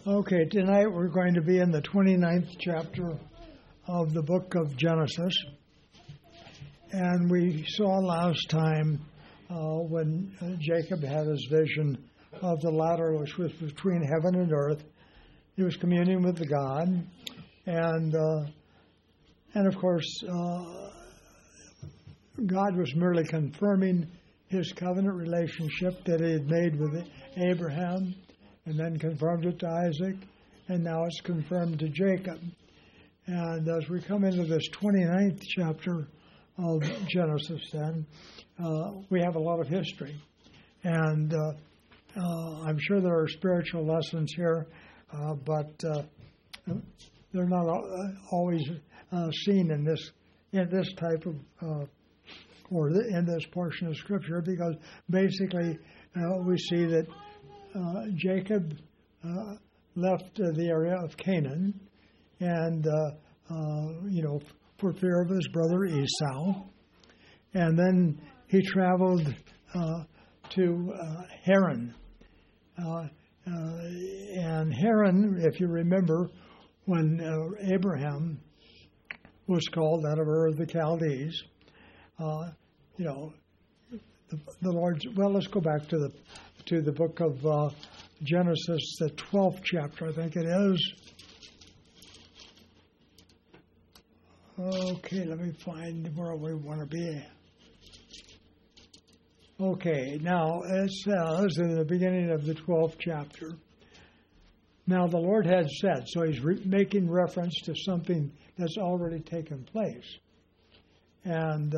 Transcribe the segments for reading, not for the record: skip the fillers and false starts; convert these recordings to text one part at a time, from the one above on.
Okay, tonight we're going to be in the 29th chapter of the book of Genesis. And we saw last time when Jacob had his vision of the ladder which was between heaven and earth. He was communing with God. And of course, God was merely confirming his covenant relationship that he had made with Abraham, and then confirmed it to Isaac, and now it's confirmed to Jacob. And as we come into this 29th chapter of Genesis then, we have a lot of history. And I'm sure there are spiritual lessons here, but they're not always seen in this type of, or in this portion of Scripture, because basically we see that Jacob left the area of Canaan, and for fear of his brother Esau, and then he traveled to Haran, and Haran, if you remember, when Abraham was called out of Ur of the Chaldees, the Lord's. Well, let's go back to the book of Genesis, the 12th chapter, I think it is. Okay, let me find where we want to be. Okay, now it says in the beginning of the 12th chapter, now the Lord had said, so he's making reference to something that's already taken place. And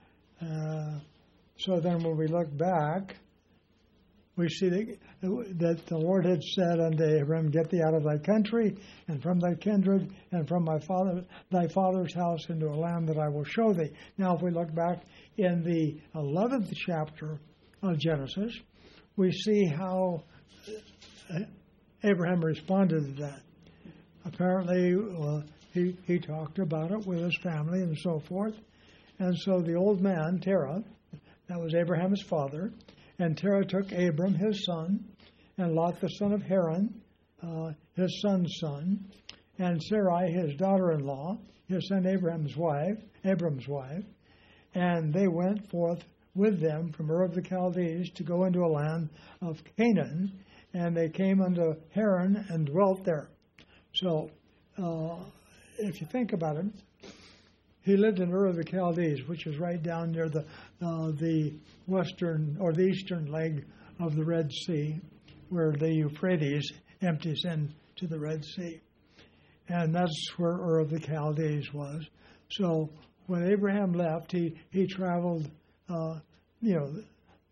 so then when we look back, we see that the Lord had said unto Abram, get thee out of thy country, and from thy kindred, and from thy father's house into a land that I will show thee. Now, if we look back in the 11th chapter of Genesis, we see how Abraham responded to that. Apparently, he talked about it with his family and so forth. And so the old man, Terah, that was Abraham's father, and Terah took Abram, his son, and Lot, the son of Haran, his son's son, and Sarai, his daughter-in-law, his son Abram's wife, and they went forth with them from Ur of the Chaldees to go into a land of Canaan, and they came unto Haran and dwelt there. So, if you think about it, he lived in Ur of the Chaldees, which is right down near the western or the eastern leg of the Red Sea, where the Euphrates empties into the Red Sea. And that's where Ur of the Chaldees was. So when Abraham left, he traveled, the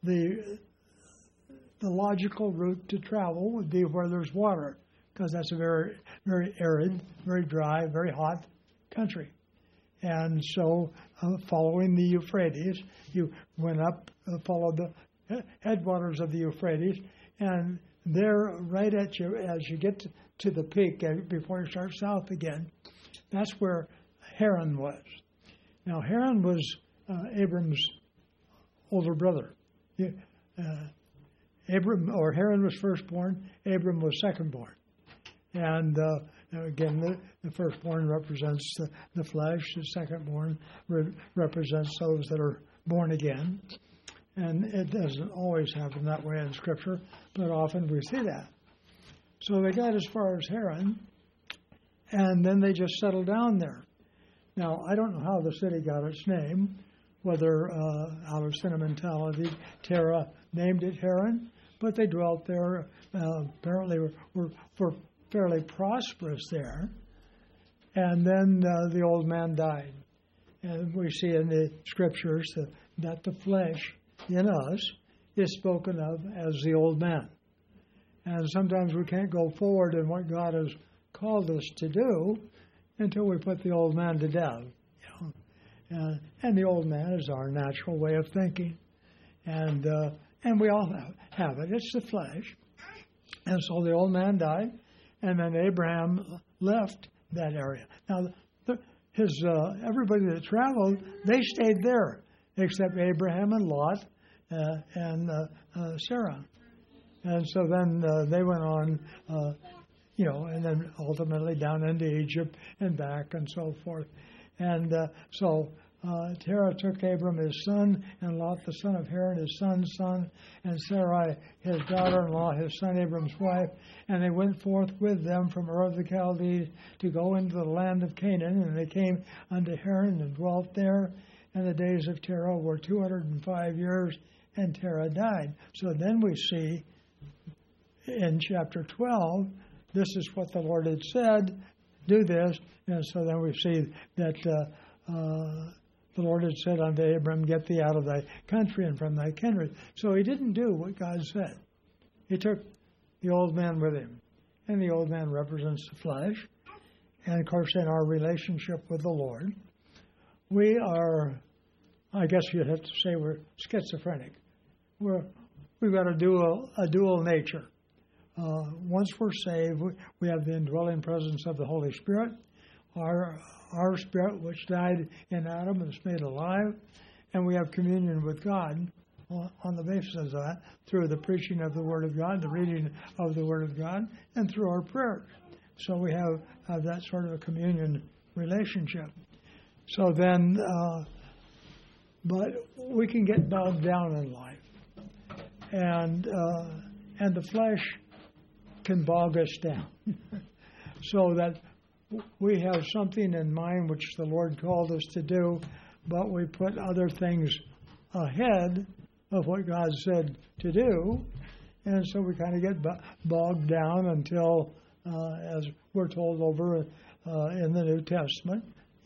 logical route to travel would be where there's water, because that's a very, very arid, very dry, very hot country. And so, following the Euphrates, you went up, followed the headwaters of the Euphrates, and there, right at you, as you get to the peak, before you start south again, that's where Haran was. Now, Haran was Abram's older brother. Haran was firstborn, Abram was secondborn. And again, the firstborn represents the flesh. The secondborn represents those that are born again. And it doesn't always happen that way in Scripture, but often we see that. So they got as far as Haran, and then they just settled down there. Now, I don't know how the city got its name, whether out of sentimentality Terah named it Haran, but they dwelt there, apparently were fairly prosperous there. And then the old man died. And we see in the Scriptures that the flesh in us is spoken of as the old man. And sometimes we can't go forward in what God has called us to do until we put the old man to death. And the old man is our natural way of thinking. And we all have it. It's the flesh. And so the old man died. And then Abraham left that area. Now, everybody that traveled, they stayed there, except Abraham and Lot and Sarah. And so then they went on, and then ultimately down into Egypt and back and so forth. And so Terah took Abram his son, and Lot the son of Haran his son's son, and Sarai his daughter-in-law, his son Abram's wife, and they went forth with them from Ur of the Chaldees to go into the land of Canaan, and they came unto Haran and dwelt there, and the days of Terah were 205 years, and Terah died. So then we see in chapter 12, this is what the Lord had said, do this, and so then we see that the Lord had said unto Abram, get thee out of thy country and from thy kindred. So he didn't do what God said. He took the old man with him, and the old man represents the flesh, and of course in our relationship with the Lord, we are, I guess you'd have to say we're schizophrenic. We've got a dual nature. Once we're saved, we have the indwelling presence of the Holy Spirit. Our spirit, which died in Adam, is made alive, and we have communion with God on the basis of that through the preaching of the Word of God, the reading of the Word of God, and through our prayers. So we have that sort of a communion relationship. So then, but we can get bogged down in life, and the flesh can bog us down, so that we have something in mind which the Lord called us to do, but we put other things ahead of what God said to do, and so we kind of get bogged down until, as we're told over in the New Testament,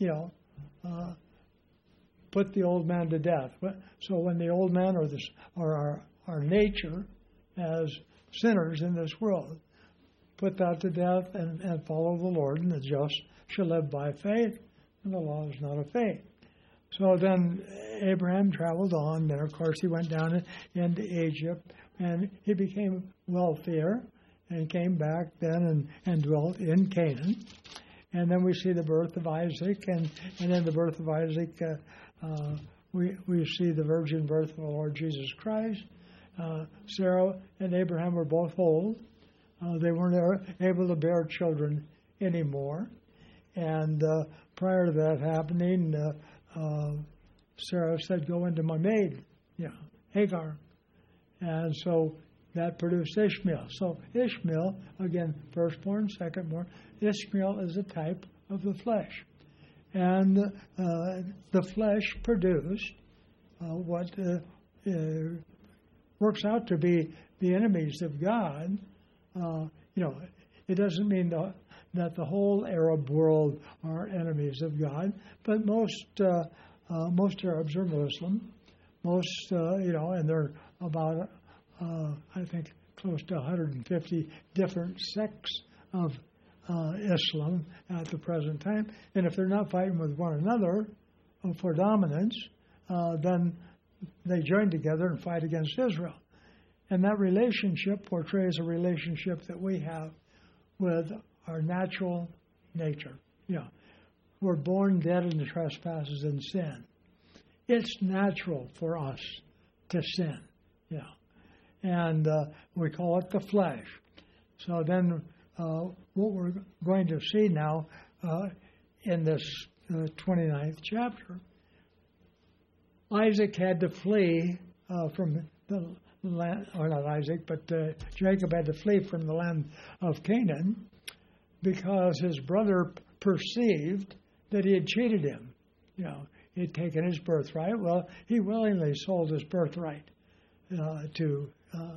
put the old man to death. So when the old man or our nature as sinners in this world, put that to death and follow the Lord, and the just shall live by faith, and the law is not of faith. So then Abraham traveled on. Then, of course, he went down into Egypt, and he became wealthier, and came back then and dwelt in Canaan. And then we see the birth of Isaac, and in the birth of Isaac, we see the virgin birth of the Lord Jesus Christ. Sarah and Abraham were both old. They weren't able to bear children anymore. And prior to that happening, Sarah said, go into my maid, Hagar. And so that produced Ishmael. So Ishmael, again, firstborn, secondborn. Ishmael is a type of the flesh. And the flesh produced what works out to be the enemies of God. It doesn't mean that the whole Arab world are enemies of God, but most Arabs are Muslim. Most, and there are about, I think, close to 150 different sects of Islam at the present time. And if they're not fighting with one another for dominance, then they join together and fight against Israel. And that relationship portrays a relationship that we have with our natural nature. We're born dead in the trespasses and sin. It's natural for us to sin. And we call it the flesh. So then what we're going to see now in this 29th chapter, Isaac had to flee from the land, or not Isaac, but Jacob had to flee from the land of Canaan because his brother perceived that he had cheated him. He had taken his birthright. Well, he willingly sold his birthright to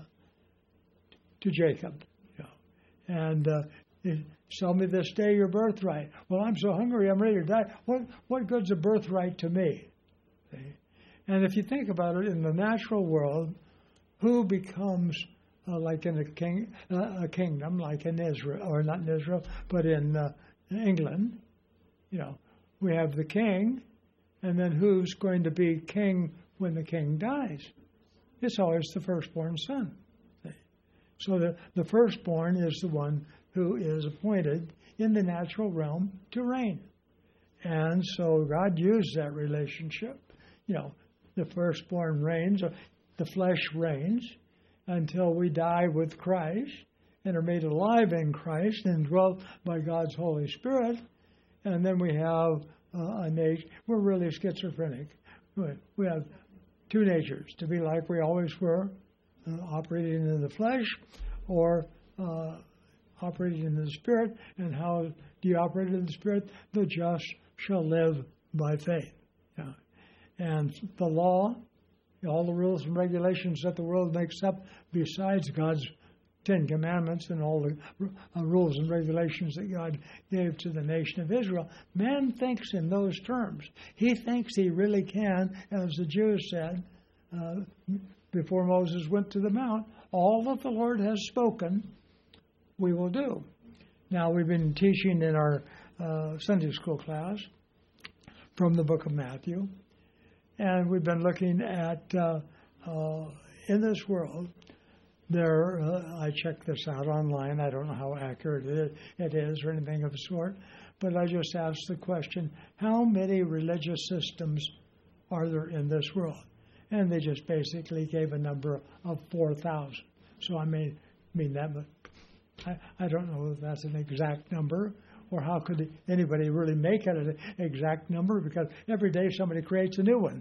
Jacob. And sell me this day your birthright. Well, I'm so hungry, I'm ready to die. What good's a birthright to me? See? And if you think about it, in the natural world, who becomes like in a kingdom, like in Israel, or not in Israel, but in England, we have the king, and then who's going to be king when the king dies? It's always the firstborn son. See? So the firstborn is the one who is appointed in the natural realm to reign. And so God used that relationship. The firstborn reigns, the flesh reigns until we die with Christ, and are made alive in Christ and dwelt by God's Holy Spirit. And then we have a nature. We're really schizophrenic. We have two natures: to be like we always were, operating in the flesh, or operating in the Spirit. And how do you operate in the Spirit? The just shall live by faith. Yeah. And the law, all the rules and regulations that the world makes up, besides God's 10 Commandments and all the rules and regulations that God gave to the nation of Israel, man thinks in those terms. He thinks he really can, as the Jews said before Moses went to the Mount, all that the Lord has spoken, we will do. Now, we've been teaching in our Sunday school class from the book of Matthew, and we've been looking at, in this world, I checked this out online. I don't know how accurate it is or anything of the sort, but I just asked the question, how many religious systems are there in this world? And they just basically gave a number of 4,000. So I mean that, but I don't know if that's an exact number, or how could anybody really make it an exact number, because every day somebody creates a new one.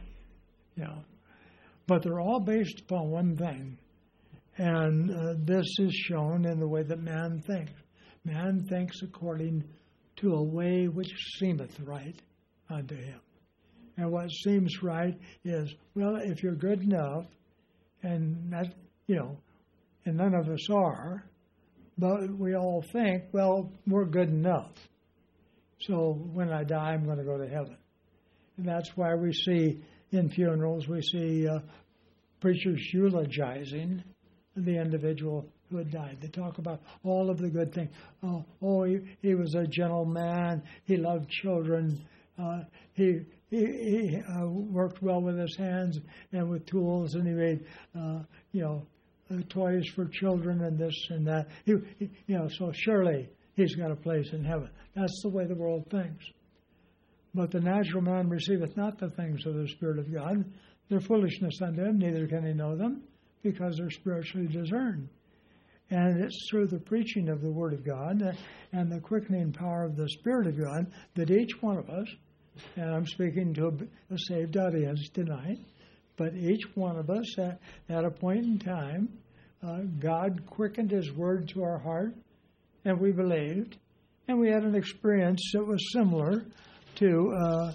But they're all based upon one thing. And this is shown in the way that man thinks. Man thinks according to a way which seemeth right unto him. And what seems right is, well, if you're good enough, and that, and none of us are, but we all think, well, we're good enough. So when I die, I'm going to go to heaven. And that's why we see in funerals, we see preachers eulogizing the individual who had died. They talk about all of the good things. He was a gentle man. He loved children. He worked well with his hands and with tools, and he made, toys for children and this and that. So surely he's got a place in heaven. That's the way the world thinks. But the natural man receiveth not the things of the Spirit of God. They're foolishness unto him, neither can he know them, because they're spiritually discerned. And it's through the preaching of the Word of God and the quickening power of the Spirit of God that each one of us, and I'm speaking to a saved audience tonight, but each one of us at a point in time, God quickened His Word to our heart, and we believed, and we had an experience that was similar to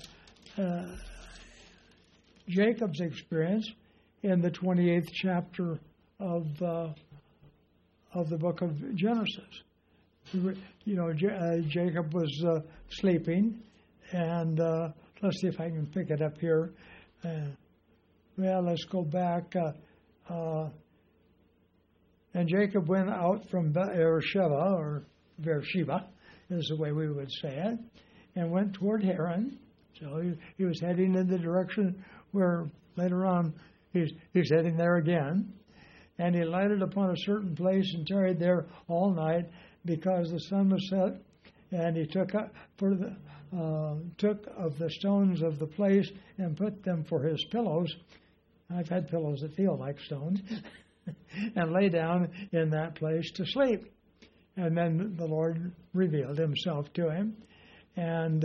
Jacob's experience in the 28th chapter of the book of Genesis. Jacob was sleeping, and let's see if I can pick it up here. Let's go back. And Jacob went out from Beersheba, or Beersheba, is the way we would say it, and went toward Haran. So he was heading in the direction where later on he's heading there again. And he lighted upon a certain place and tarried there all night, because the sun was set. And he took of the stones of the place and put them for his pillows. I've had pillows that feel like stones. And lay down in that place to sleep. And then the Lord revealed Himself to him. And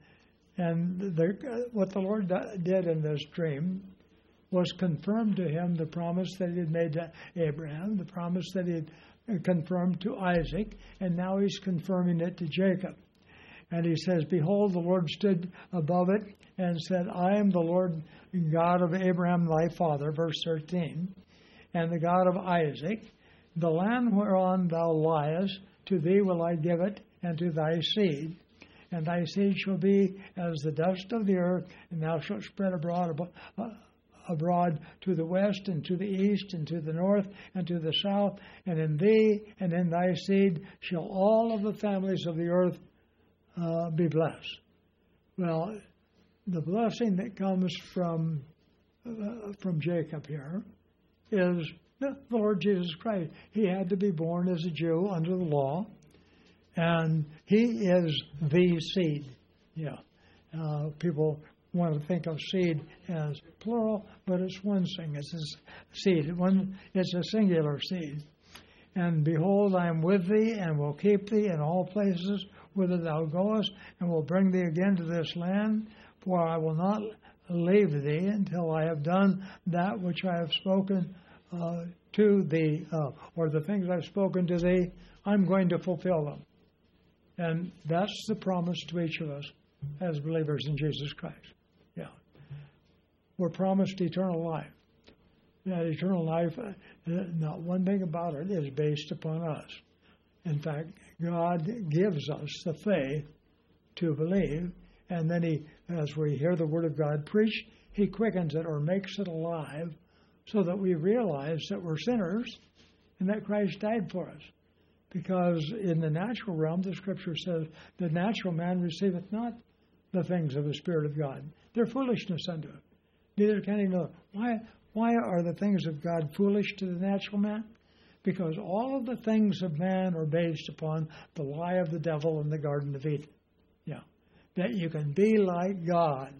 what the Lord did in this dream was confirm to him the promise that He had made to Abraham, the promise that He had confirmed to Isaac, and now He's confirming it to Jacob. And He says, "Behold, the Lord stood above it and said, I am the Lord God of Abraham thy father," verse 13, "and the God of Isaac. The land whereon thou liest, to thee will I give it, and to thy seed. And thy seed shall be as the dust of the earth, and thou shalt spread abroad to the west, and to the east, and to the north, and to the south. And in thee and in thy seed shall all of the families of the earth be blessed." Well, the blessing that comes from Jacob here is the Lord Jesus Christ. He had to be born as a Jew under the law, and He is the seed. People want to think of seed as plural, but it's one thing. It's a seed. It's a singular seed. And behold, I am with thee, and will keep thee in all places whither thou goest, and will bring thee again to this land, for I will not leave thee until I have done that which I have spoken to thee, or the things I've spoken to thee, I'm going to fulfill them. And that's the promise to each of us as believers in Jesus Christ. Yeah. We're promised eternal life. That eternal life, not one thing about it is based upon us. In fact, God gives us the faith to believe, and then He, as we hear the Word of God preached, He quickens it or makes it alive so that we realize that we're sinners and that Christ died for us. Because in the natural realm, the Scripture says, the natural man receiveth not the things of the Spirit of God. They're foolishness unto him. Neither can he know. Why are the things of God foolish to the natural man? Because all of the things of man are based upon the lie of the devil in the Garden of Eden. Yeah. That you can be like God.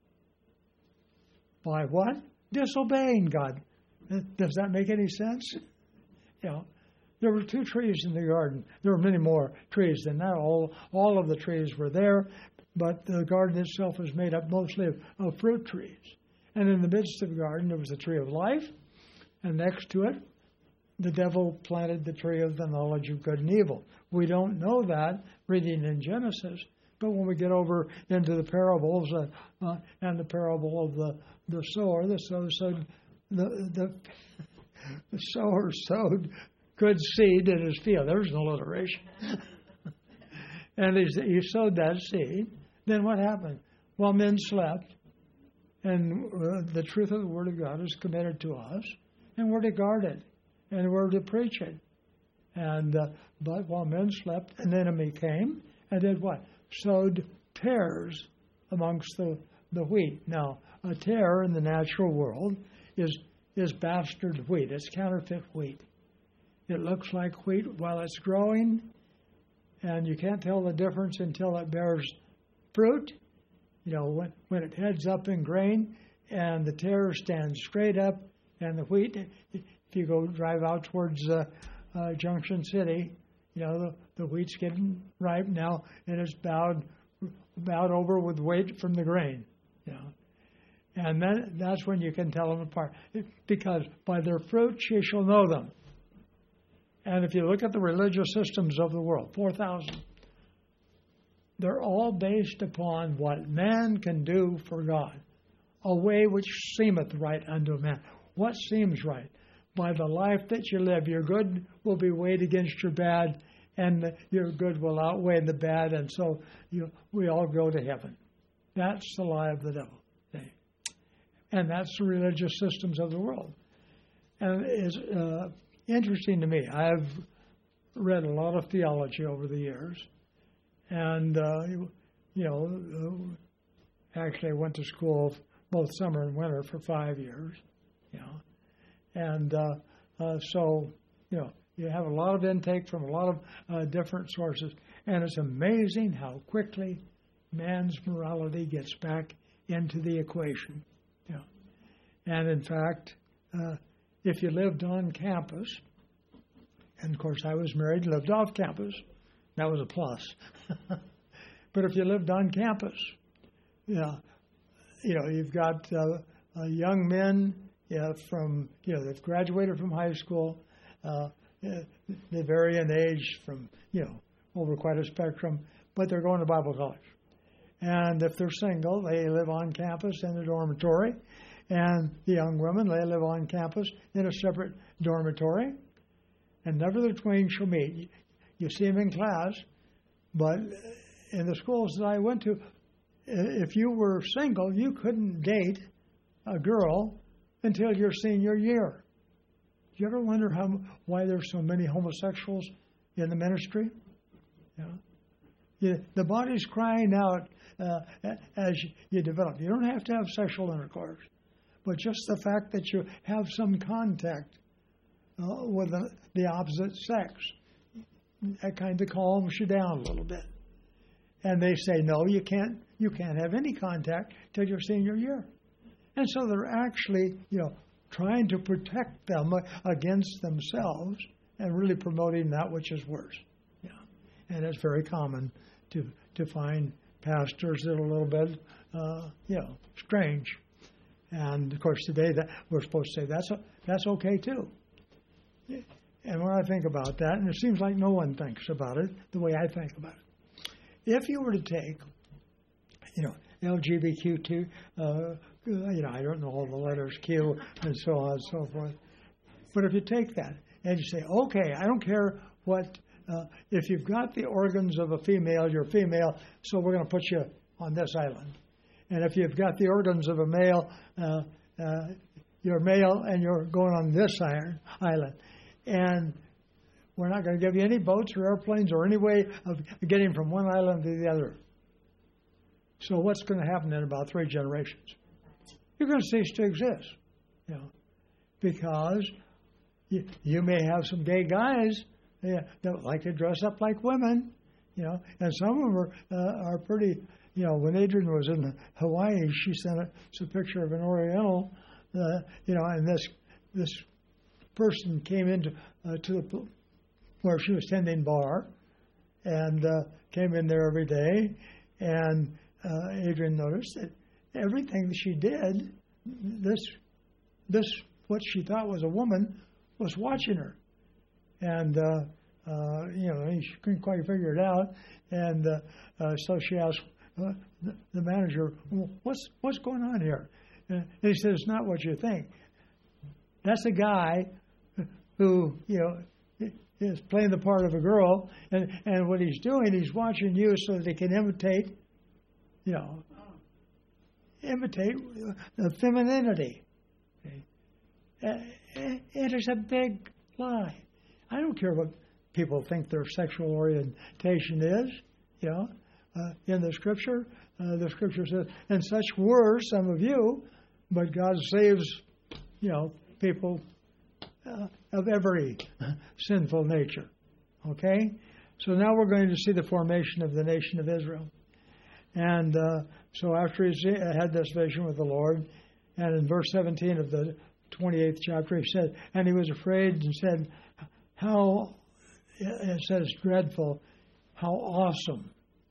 By what? Disobeying God. Does that make any sense? Yeah. There were 2 trees in the garden. There were many more trees than that. All of the trees were there, but the garden itself was made up mostly of fruit trees. And in the midst of the garden, there was the tree of life, and next to it, the devil planted the tree of the knowledge of good and evil. We don't know that reading in Genesis, but when we get over into the parables and the parable of the sower, the sower sowed good seed in his field. There's an alliteration. And he sowed that seed. Then what happened? Well, men slept, and the truth of the Word of God is committed to us, and we're to guard it, and we're to preach it. And but while men slept, an enemy came and did what? Sowed tares amongst the wheat. Now, a tare in the natural world is bastard wheat. It's counterfeit wheat. It looks like wheat while it's growing, and you can't tell the difference until it bears fruit. You know, when it heads up in grain, and the tare stands straight up, and the wheat, if you go drive out towards Junction City, you know, the wheat's getting ripe now, and it's bowed over with weight from the grain. You know. And then that's when you can tell them apart. Because by their fruits you shall know them. And if you look at the religious systems of the world, 4,000, they're all based upon what man can do for God, a way which seemeth right unto man. What seems right? By the life that you live, your good will be weighed against your bad, and your good will outweigh the bad, and so we all go to heaven. That's the lie of the devil. See? And that's the religious systems of the world. And it's interesting to me. I've read a lot of theology over the years, and actually I went to school both summer and winter for 5 years, and so you have a lot of intake from a lot of different sources, and it's amazing how quickly man's morality gets back into the equation. And in fact, if you lived on campus, and of course I was married and lived off campus, that was a plus. But if you lived on campus, you've got young men they've graduated from high school. They vary in age from over quite a spectrum, but they're going to Bible college. And if they're single, they live on campus in a dormitory. And the young women, they live on campus in a separate dormitory. And never the twain shall meet. You see them in class, but in the schools that I went to, if you were single, you couldn't date a girl until your senior year. Do you ever wonder why there's so many homosexuals in the ministry? The body's crying out as you develop. You don't have to have sexual intercourse, but just the fact that you have some contact with the opposite sex, that kind of calms you down a little bit. And they say, no, you can't have any contact till your senior year. And so they're actually, trying to protect them against themselves and really promoting that which is worse. Yeah. And it's very common to find pastors that are a little bit, strange. And, of course, today that we're supposed to say that's okay, too. And when I think about that, and it seems like no one thinks about it the way I think about it. If you were to take, LGBTQ2, I don't know all the letters, Q, and so on and so forth. But if you take that and you say, okay, I don't care what, if you've got the organs of a female, you're female, so we're going to put you on this island. And if you've got the organs of a male, you're male and you're going on this island. And we're not going to give you any boats or airplanes or any way of getting from one island to the other. So what's going to happen in about 3 generations? You're going to cease to exist, because you may have some gay guys that like to dress up like women, and some of them are pretty. When Adrian was in Hawaii, she sent us a picture of an Oriental, and this person came into where she was tending bar, and came in there every day, and Adrian noticed that everything that she did, this what she thought was a woman, was watching her, and she couldn't quite figure it out, and so she asked the manager, "What's going on here?" And he said, "It's not what you think. That's a guy who is playing the part of a girl, and what he's doing, he's watching you so that he can imitate the femininity." Okay? It is a big lie. I don't care what people think their sexual orientation is. In the Scripture says, "And such were some of you, but God saves, people of every sinful nature." Okay? So now we're going to see the formation of the nation of Israel. And so after he had this vision with the Lord, and in verse 17 of the 28th chapter, he said, and he was afraid and said, it says dreadful, how awesome.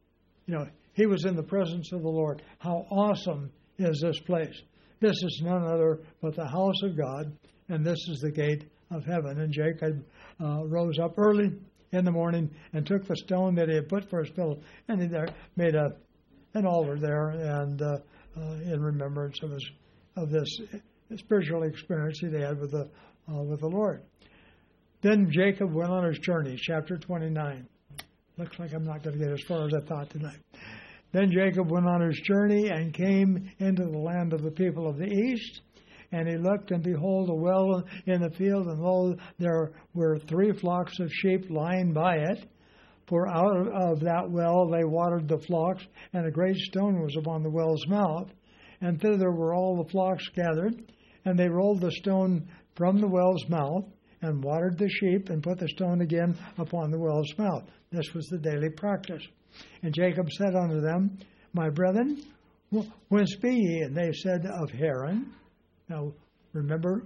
He was in the presence of the Lord. How awesome is this place? This is none other but the house of God, and this is the gate of heaven. And Jacob rose up early in the morning and took the stone that he had put for his pillow, and he made an altar there, and in remembrance of this spiritual experience he had with the Lord. Then Jacob went on his journey, chapter 29. Looks like I'm not going to get as far as I thought tonight. Then Jacob went on his journey and came into the land of the people of the east. And he looked, and behold, a well in the field, and lo, there were 3 flocks of sheep lying by it. For out of that well they watered the flocks, and a great stone was upon the well's mouth. And thither were all the flocks gathered. And they rolled the stone from the well's mouth, and watered the sheep, and put the stone again upon the well's mouth. This was the daily practice. And Jacob said unto them, My brethren, whence be ye? And they said, Of Haran. Now, remember,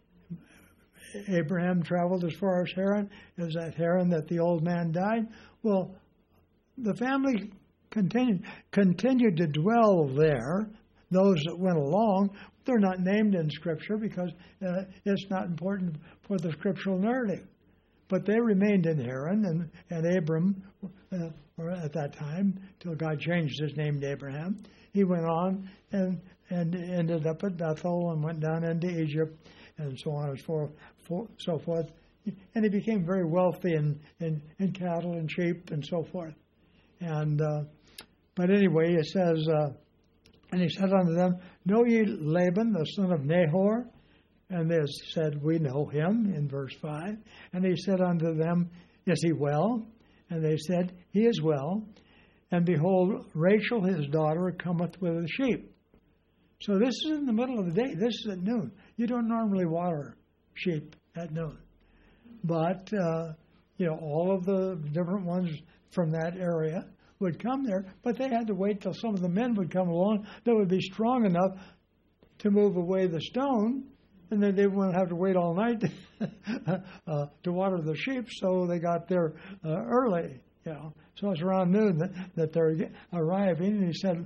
Abraham traveled as far as Haran. It was at Haran that the old man died. Well, the family continued to dwell there. Those that went along, they're not named in Scripture because it's not important for the scriptural narrative. But they remained in Haran, and Abram, or at that time, till God changed his name to Abraham, he went on and ended up at Bethel and went down into Egypt and so on and so forth. And he became very wealthy in cattle and sheep and so forth. And but anyway, it says, and he said unto them, Know ye Laban, the son of Nahor? And they said, We know him, in verse 5. And he said unto them, Is he well? And they said, He is well. And behold, Rachel his daughter cometh with the sheep. So this is in the middle of the day. This is at noon. You don't normally water sheep at noon. But, all of the different ones from that area would come there. But they had to wait till some of the men would come along that would be strong enough to move away the stone and then they wouldn't have to wait all night to water the sheep, so they got there early. So it's around noon that they're arriving. And he said,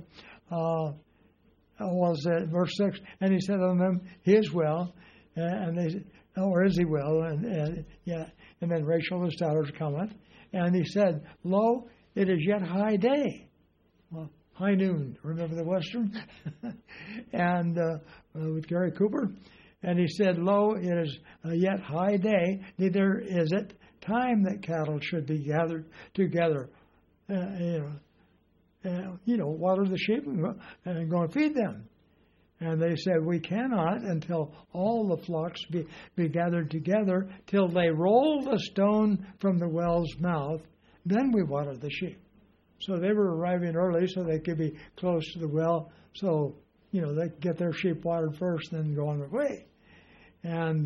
was it verse 6? And he said unto them, He is well. And they said, or is he well? And then Rachel, his daughter, cometh. And he said, Lo, it is yet high day. Well, high noon. Remember the Western? And with Gary Cooper. And he said, Lo, it is yet high day, neither is it time that cattle should be gathered together. Water the sheep and go and feed them. And they said, we cannot until all the flocks be gathered together, till they roll the stone from the well's mouth, then we water the sheep. So they were arriving early so they could be close to the well, so, they could get their sheep watered first and then go on their way. And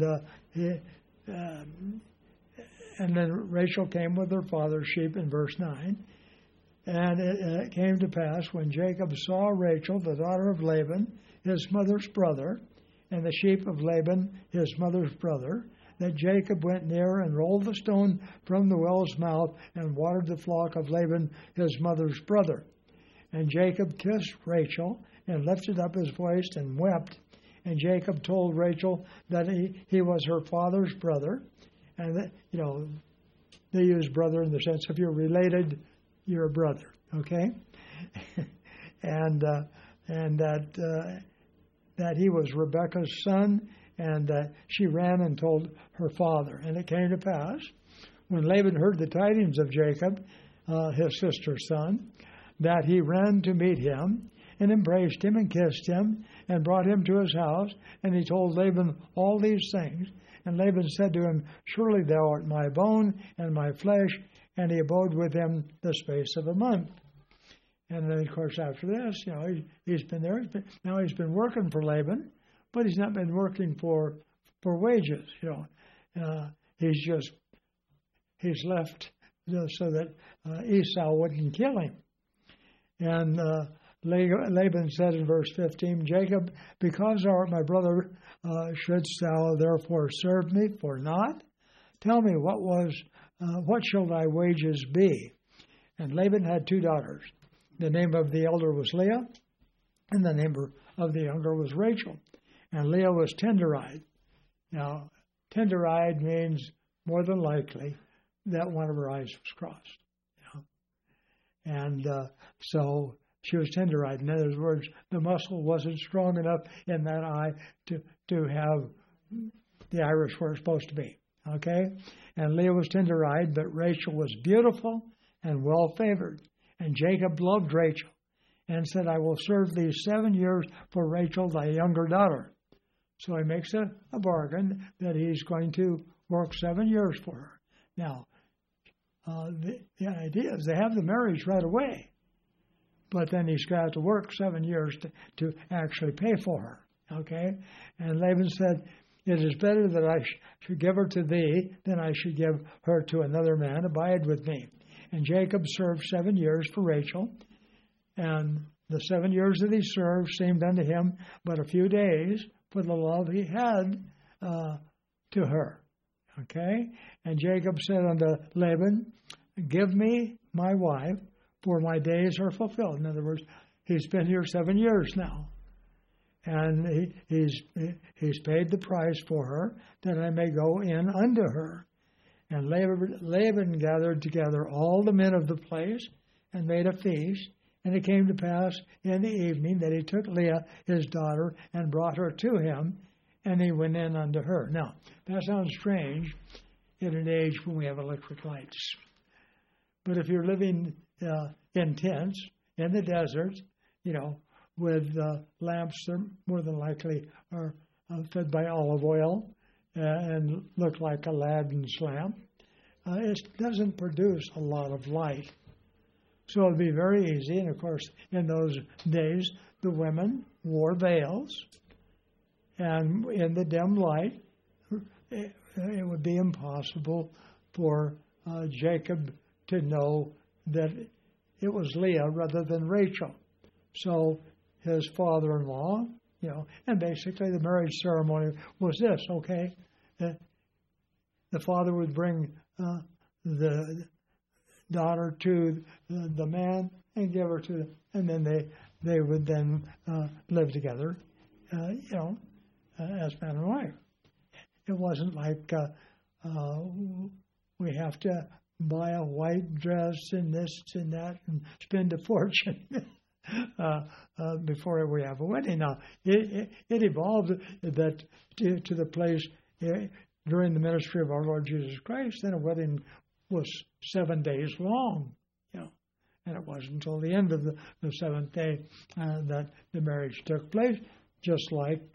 then Rachel came with her father's sheep in verse 9. And it came to pass when Jacob saw Rachel, the daughter of Laban, his mother's brother, and the sheep of Laban, his mother's brother, that Jacob went near and rolled the stone from the well's mouth and watered the flock of Laban, his mother's brother. And Jacob kissed Rachel and lifted up his voice and wept. And Jacob told Rachel that he was her father's brother. And that, they use brother in the sense if you're related, you're a brother, okay? and that he was Rebekah's son, and she ran and told her father. And it came to pass, when Laban heard the tidings of Jacob, his sister's son, that he ran to meet him, and embraced him, and kissed him, and brought him to his house. And he told Laban all these things. And Laban said to him, Surely thou art my bone and my flesh. And he abode with him the space of a month. And then, of course, after this, he's been there. Now he's been working for Laban, but he's not been working for wages. He's left so that Esau wouldn't kill him. And Laban said in verse 15, Jacob, because thou art my brother, shouldst thou therefore serve me for naught? Tell me, what shall thy wages be? And Laban had 2 daughters. The name of the elder was Leah, and the name of the younger was Rachel. And Leah was tender-eyed. Now, tender-eyed means more than likely that one of her eyes was crossed. And so she was tender-eyed. In other words, the muscle wasn't strong enough in that eye to have the iris where it's supposed to be. Okay? And Leah was tender-eyed, but Rachel was beautiful and well-favored. And Jacob loved Rachel and said, I will serve thee 7 years for Rachel, thy younger daughter. So he makes a bargain that he's going to work 7 years for her. Now, the idea is they have the marriage right away, but then he's got to work 7 years to actually pay for her. Okay? And Laban said, It is better that I should give her to thee than I should give her to another man. Abide with me. And Jacob served 7 years for Rachel, and the 7 years that he served seemed unto him but a few days for the love he had to her. Okay? And Jacob said unto Laban, Give me my wife, for my days are fulfilled. In other words, he's been here 7 years now. And he's paid the price for her, that I may go in unto her. And Laban gathered together all the men of the place, and made a feast. And it came to pass in the evening that he took Leah, his daughter, and brought her to him, and he went in unto her. Now, that sounds strange in an age when we have electric lights. But if you're living in tents, in the desert, with lamps that more than likely are fed by olive oil and look like Aladdin's lamp, it doesn't produce a lot of light. So it'd be very easy, and of course, in those days, the women wore veils, and in the dim light, it would be impossible for Jacob to know that it was Leah rather than Rachel. So his father-in-law And basically the marriage ceremony was this, okay? The father would bring the daughter to the man and give her to, and then they would then live together, as man and wife. It wasn't like we have to buy a white dress and this and that and spend a fortune before we have a wedding. Now, it evolved that to the place during the ministry of our Lord Jesus Christ, then a wedding was 7 days long, and it wasn't until the end of the seventh day that the marriage took place, just like,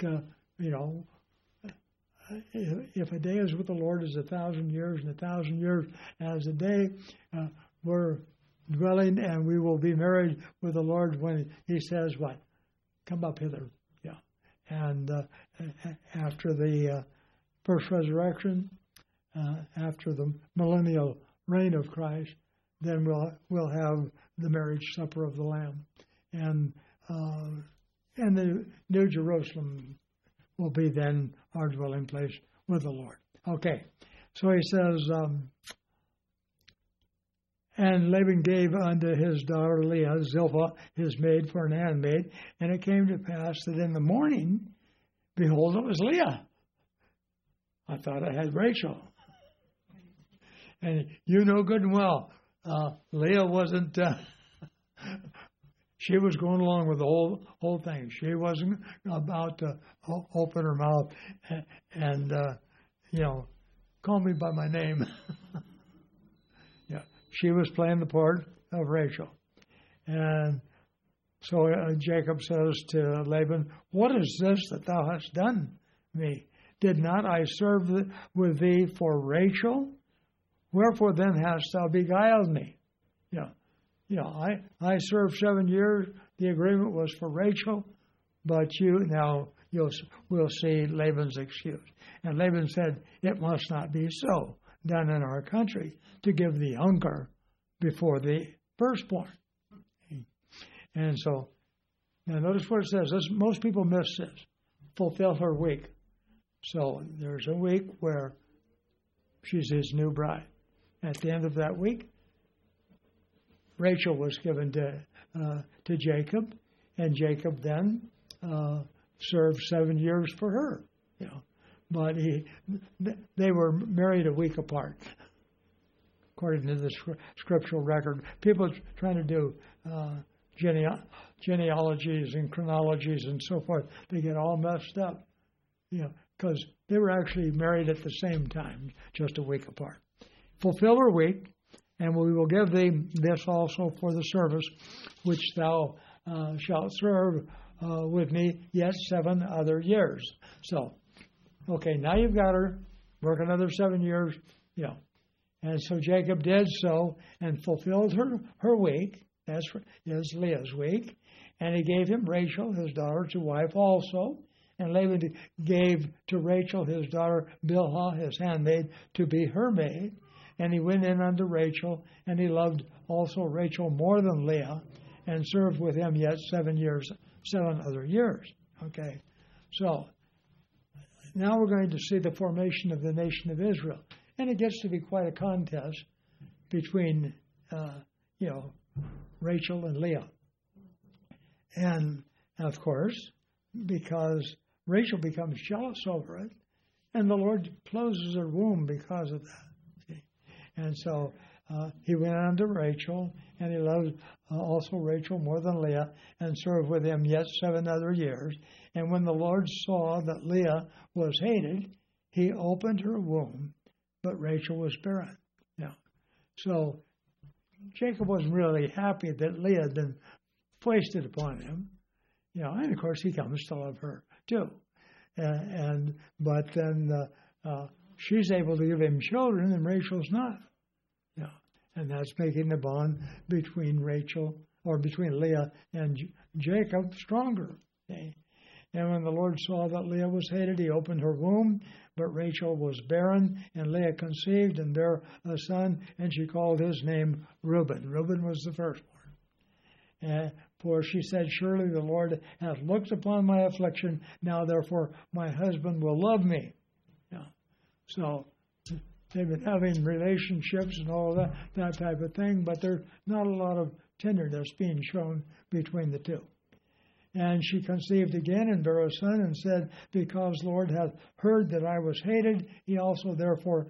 if a day is with the Lord as 1,000 years, and 1,000 years as a day, we're dwelling and we will be married with the Lord when He says, what? Come up hither. And after the first resurrection, after the millennial reign of Christ, then we'll have the marriage supper of the Lamb. And the New Jerusalem will be then our dwelling place with the Lord. Okay, so he says, and Laban gave unto his daughter Leah Zilpah, his maid, for an handmaid. And it came to pass that in the morning, behold, it was Leah. I thought I had Rachel. And you know good and well, Leah wasn't, she was going along with the whole thing. She wasn't about to open her mouth and call me by my name. She was playing the part of Rachel. And so Jacob says to Laban, what is this that thou hast done me? Did not I serve with thee for Rachel? Wherefore then hast thou beguiled me? I served 7 years. The agreement was for Rachel, but we'll see Laban's excuse. And Laban said, it must not be so done in our country to give the younger before the firstborn. And so, now notice what it says. Most people miss this. Fulfill her week. So there's a week where she's his new bride. At the end of that week, Rachel was given to Jacob, and Jacob then served 7 years for her. But they were married a week apart, according to the scriptural record. People trying to do genealogies and chronologies and so forth, they get all messed up, because they were actually married at the same time, just a week apart. Fulfill her week, and we will give thee this also for the service which thou shalt serve with me yet 7 other years. So, okay, now you've got her. Work another 7 years. And so Jacob did so and fulfilled her week. That is Leah's week. And he gave him Rachel, his daughter, to wife also. And Laban gave to Rachel, his daughter, Bilhah, his handmaid, to be her maid. And he went in unto Rachel, and he loved also Rachel more than Leah, and served with him yet 7 other years. Okay, so now we're going to see the formation of the nation of Israel. And it gets to be quite a contest between, Rachel and Leah. And, of course, because Rachel becomes jealous over it, and the Lord closes her womb because of that. See? And so he went on to Rachel, and he loved also Rachel more than Leah, and served with him yet 7 other years. And when the Lord saw that Leah was hated, he opened her womb, but Rachel was barren. So Jacob wasn't really happy that Leah had been foisted upon him. And of course he comes to love her too. But then she's able to give him children, and Rachel's not. And that's making the bond between between Leah and Jacob stronger. Okay? And when the Lord saw that Leah was hated, he opened her womb, but Rachel was barren, and Leah conceived and bare a son, and she called his name Reuben. Reuben was the firstborn. For she said, surely the Lord hath looked upon my affliction. Now, therefore, my husband will love me. Yeah. So they've been having relationships and all that type of thing, but there's not a lot of tenderness being shown between the two. And she conceived again and bare a son and said, because Lord hath heard that I was hated, he also therefore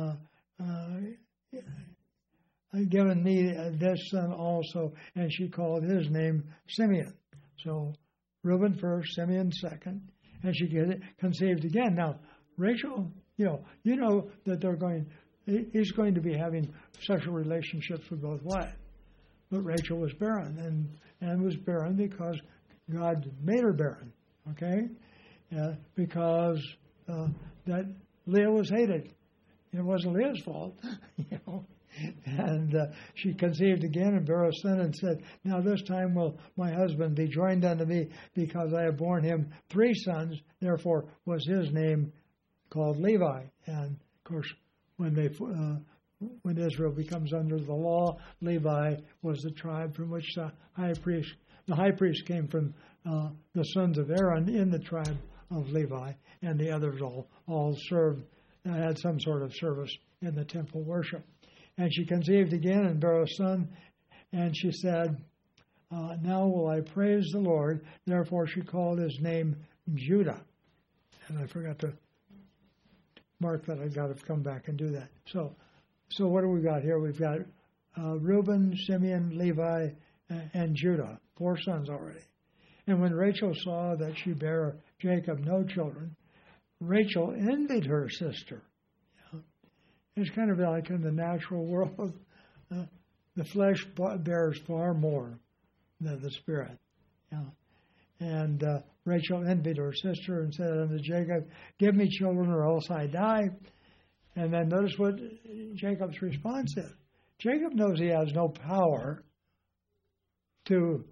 given me this son also. And she called his name Simeon. So Reuben first, Simeon second. And she conceived again. Now, Rachel, you know that he's going to be having sexual relationships with both wives. But Rachel was barren, and was barren because God made her barren, okay? Because that Leah was hated. It wasn't Leah's fault, And she conceived again and bare a son and said, now this time will my husband be joined unto me, because I have borne him 3 sons. Therefore was his name called Levi. And of course, when Israel becomes under the law, Levi was the tribe from which the high priest came from, the sons of Aaron in the tribe of Levi, and the others all served, had some sort of service in the temple worship. And she conceived again and bare a son, and she said, now will I praise the Lord. Therefore she called his name Judah. And I forgot to mark that. I've got to come back and do that. So what do we got here? We've got Reuben, Simeon, Levi, and Judah, 4 sons already. And when Rachel saw that she bare Jacob no children, Rachel envied her sister. It's kind of like in the natural world. The flesh bears far more than the spirit. And Rachel envied her sister and said unto Jacob, give me children or else I die. And then notice what Jacob's response is. Jacob knows he has no power to,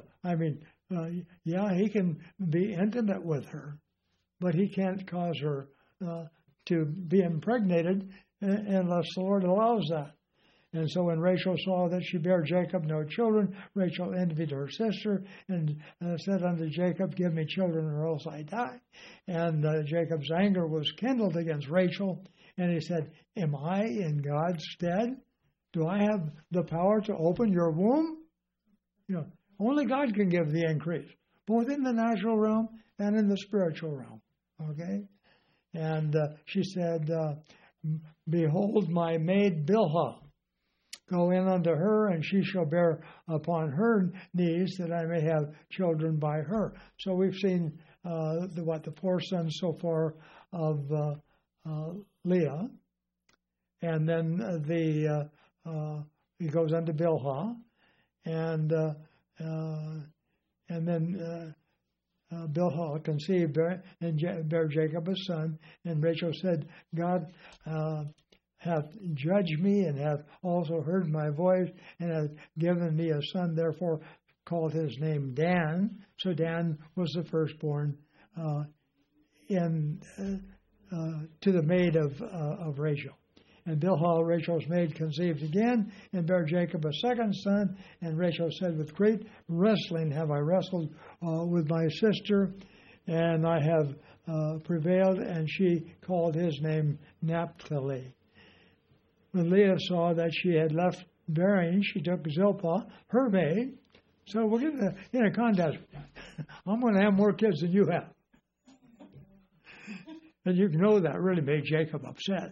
he can be intimate with her, but he can't cause her to be impregnated unless the Lord allows that. And so when Rachel saw that she bare Jacob no children, Rachel envied her sister and said unto Jacob, give me children or else I die. And Jacob's anger was kindled against Rachel, and he said, am I in God's stead? Do I have the power to open your womb? Only God can give the increase, both in the natural realm and in the spiritual realm. Okay? And she said, behold my maid Bilhah. Go in unto her, and she shall bear upon her knees, that I may have children by her. So we've seen the 4 sons so far of Leah, and then he goes unto Bilhah, and then Bilhah conceived and bare Jacob a son, and Rachel said, God hath judged me, and hath also heard my voice, and hath given me a son, therefore called his name Dan. So Dan was the firstborn to the maid of Rachel. And Bilhah, Rachel's maid, conceived again, and bare Jacob a second son. And Rachel said, with great wrestling have I wrestled with my sister, and I have prevailed. And she called his name Naphtali. When Leah saw that she had left bearing, she took Zilpah, her maid. So we're in a contest. I'm going to have more kids than you have. And you know that really made Jacob upset.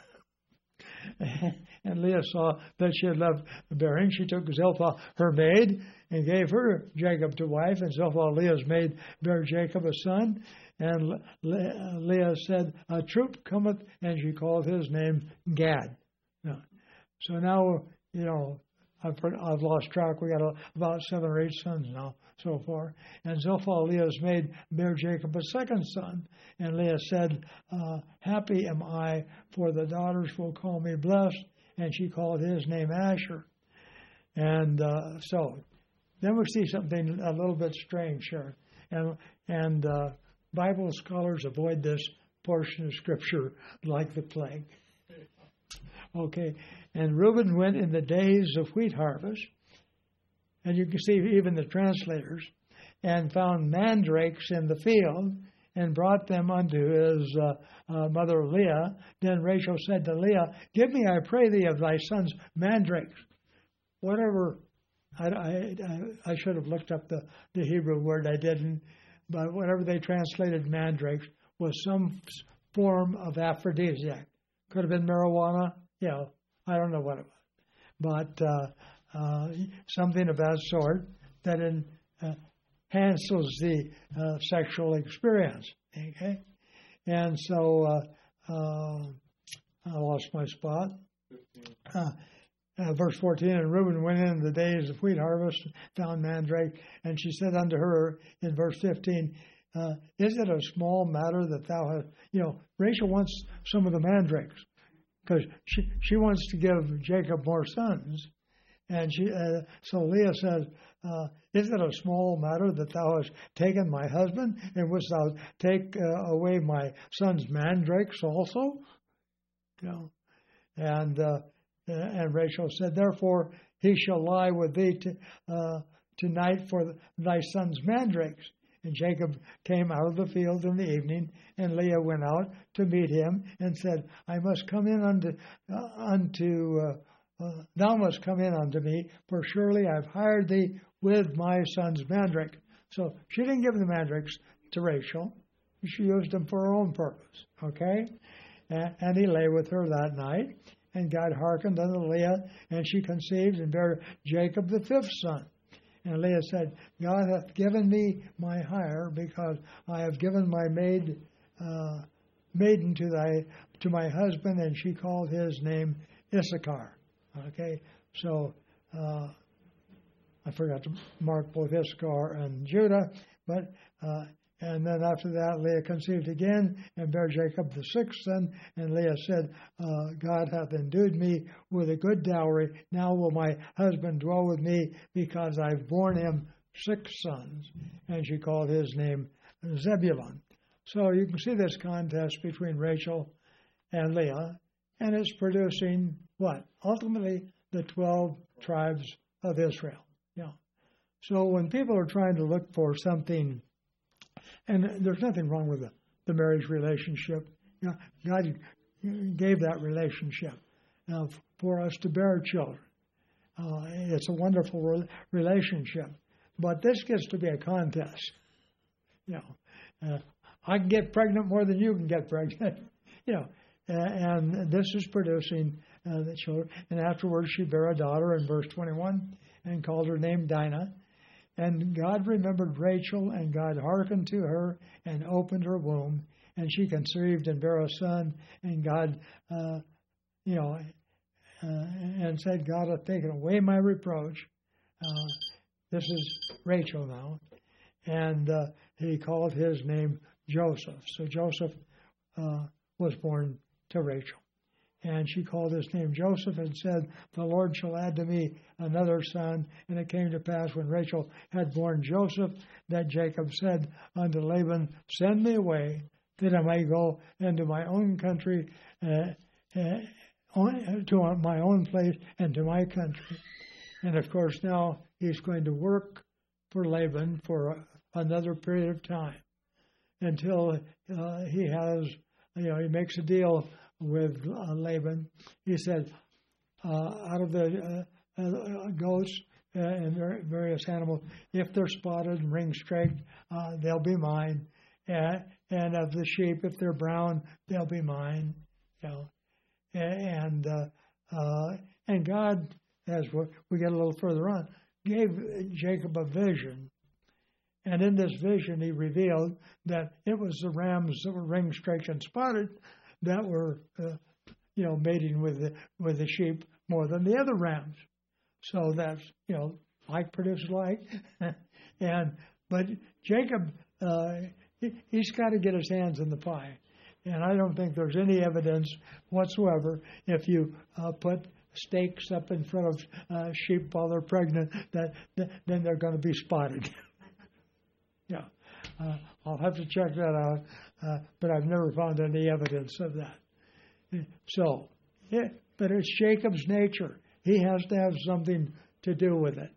And Leah saw that she had left bearing. She took Zilpah, her maid, and gave her Jacob to wife. And Zilpah, Leah's maid, bare Jacob a son. And Leah said, a troop cometh, and she called his name Gad. So now, I've lost track. We got about 7 or 8 sons now so far. And Zilpah, Leah's maid, bare Jacob a second son. And Leah said, happy am I, for the daughters will call me blessed. And she called his name Asher. And so then we see something a little bit strange here. And Bible scholars avoid this portion of Scripture like the plague. Okay. And Reuben went in the days of wheat harvest, and you can see even the translators, and found mandrakes in the field, and brought them unto his mother Leah. Then Rachel said to Leah, give me, I pray thee, of thy son's mandrakes. Whatever, I should have looked up the Hebrew word, I didn't, but whatever they translated mandrakes was some form of aphrodisiac. Could have been marijuana, I don't know what it was. But something of that sort that enhances the sexual experience. Okay? And so I lost my spot. Verse 14, and Reuben went in the days of wheat harvest, found mandrake, and she said unto her in verse 15, is it a small matter that thou hast, Rachel wants some of the mandrakes because she wants to give Jacob more sons. And so Leah says, is it a small matter that thou hast taken my husband, and wouldst thou take away my son's mandrakes also? And Rachel said, therefore he shall lie with thee tonight for thy son's mandrakes. And Jacob came out of the field in the evening, and Leah went out to meet him and said, I must come in thou must come in unto me, for surely I've hired thee with my son's mandrake. So she didn't give the mandrakes to Rachel. She used them for her own purpose. Okay? And he lay with her that night, and God hearkened unto Leah, and she conceived and bare Jacob the fifth son. And Leah said, God hath given me my hire, because I have given my maiden to my husband, and she called his name Issachar. Okay, so I forgot to mark both Issachar and Judah, but and then after that Leah conceived again and bare Jacob the sixth son, and Leah said, God hath endued me with a good dowry. Now will my husband dwell with me, because I've borne him 6 sons. And she called his name Zebulun. So you can see this contest between Rachel and Leah, and it's producing what? Ultimately, the 12 tribes of Israel. Yeah. So when people are trying to look for something, and there's nothing wrong with the marriage relationship. God gave that relationship for us to bear children. It's a wonderful relationship. But this gets to be a contest. I can get pregnant more than you can get pregnant. And this is producing the children. And afterwards she bare a daughter in verse 21 and called her name Dinah. And God remembered Rachel, and God hearkened to her and opened her womb. And she conceived and bare a son. And God, and said, God hath taken away my reproach. This is Rachel now. And he called his name Joseph. So Joseph was born to Rachel. And she called his name Joseph and said, the Lord shall add to me another son. And it came to pass, when Rachel had borne Joseph, that Jacob said unto Laban, send me away, that I may go into my own country, to my own place and to my country. And of course now he's going to work for Laban for another period of time, until he has, he makes a deal with Laban. He said, out of the goats and various animals, if they're spotted and ring-streaked, they'll be mine. And of the sheep, if they're brown, they'll be mine. And God, as we get a little further on, gave Jacob a vision. And in this vision, he revealed that it was the rams that were ring-streaked and spotted that were, mating with the sheep more than the other rams. So that's, like produces like. But Jacob, he's got to get his hands in the pie. And I don't think there's any evidence whatsoever, if you put stakes up in front of sheep while they're pregnant, that then they're going to be spotted. Yeah. I'll have to check that out, but I've never found any evidence of that. So, but it's Jacob's nature. He has to have something to do with it.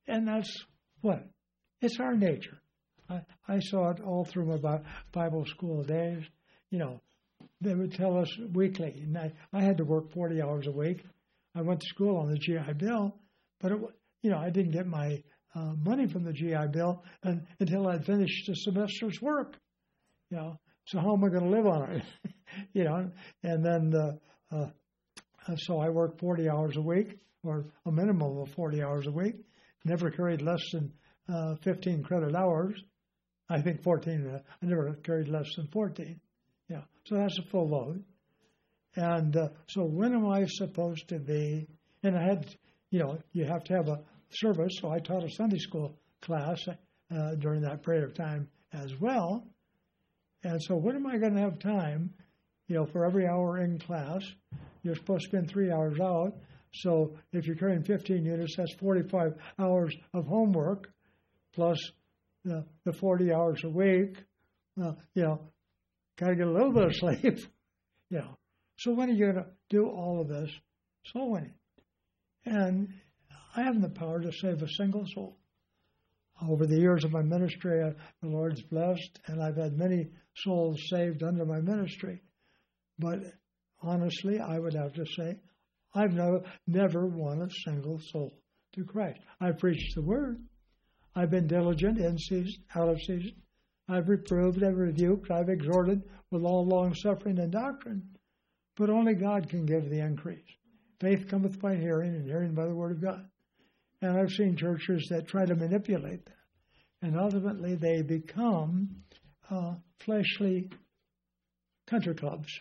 And that's what? It's our nature. I saw it all through my Bible school days. They would tell us weekly. And I had to work 40 hours a week. I went to school on the GI Bill, but I didn't get my money from the GI Bill until I'd finished the semester's work. So how am I going to live on it? And then so I worked 40 hours a week, or a minimum of 40 hours a week. Never carried less than 15 credit hours. I think 14. I never carried less than 14. So that's a full load. And so when am I supposed to be? And I had, you have to have a service. So I taught a Sunday school class during that period of time as well. And so when am I going to have time? For every hour in class, you're supposed to spend 3 hours out. So if you're carrying 15 units, that's 45 hours of homework plus the 40 hours a week. Got to get a little bit of sleep. So when are you going to do all of this soul winning? And I have the power to save a single soul. Over the years of my ministry, the Lord's blessed, and I've had many souls saved under my ministry. But honestly, I would have to say, I've never won a single soul to Christ. I've preached the word. I've been diligent in season, out of season. I've reproved, I've rebuked, I've exhorted with all long suffering and doctrine. But only God can give the increase. Faith cometh by hearing, and hearing by the word of God. And I've seen churches that try to manipulate that. And ultimately they become fleshly country clubs.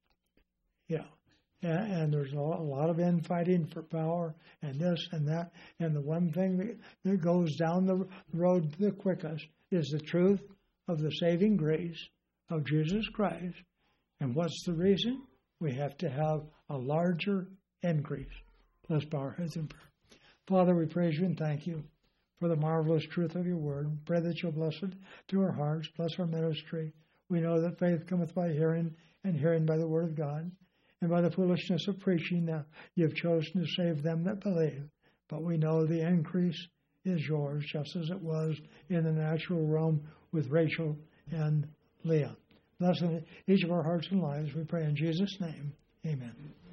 And there's a lot of infighting for power and this and that. And the one thing that goes down the road the quickest is the truth of the saving grace of Jesus Christ. And what's the reason? We have to have a larger increase. Let's bow our heads in prayer. Father, we praise you and thank you for the marvelous truth of your word. Pray that you'll bless it to our hearts, bless our ministry. We know that faith cometh by hearing, and hearing by the word of God. And by the foolishness of preaching, now you've chosen to save them that believe. But we know the increase is yours, just as it was in the natural realm with Rachel and Leah. Bless each of our hearts and lives, we pray in Jesus' name. Amen.